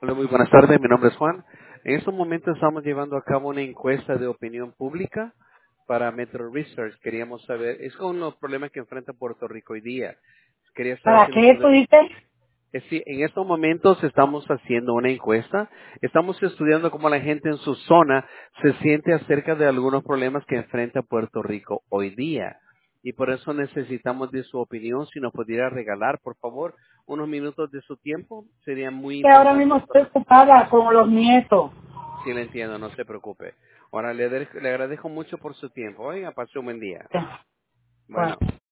Hola, muy buenas tardes. Mi nombre es Juan. En estos momentos estamos llevando a cabo una encuesta de opinión pública para Metro Research. Queríamos saber, es con los problemas que enfrenta Puerto Rico hoy día. Quería saber ¿Para si nos qué tú puede... dices? Sí, en estos momentos estamos haciendo una encuesta. Estamos estudiando cómo la gente en su zona se siente acerca de algunos problemas que enfrenta Puerto Rico hoy día. Y por eso necesitamos de su opinión. Si nos pudiera regalar, por favor, unos minutos de su tiempo, sería muy Que ahora mismo importante. estoy ocupada con los nietos. Sí, le entiendo, no se preocupe. Ahora le agradezco mucho por su tiempo. Oiga, pase un buen día. Bueno. Bueno.